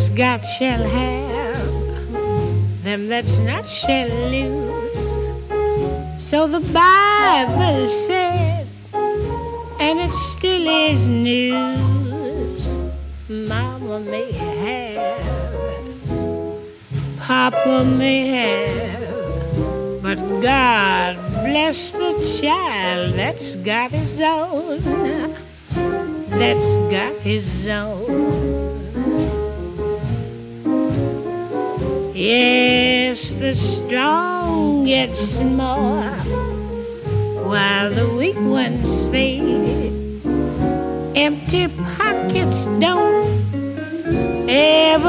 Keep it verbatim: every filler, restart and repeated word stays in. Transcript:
that's got shall have, them that's not shall lose. So the Bible said, and it still is news. Mama may have, Papa may have, but God bless the child that's got his own, that's got his own. Yes, the strong get more while the weak ones fade. Empty pockets don't ever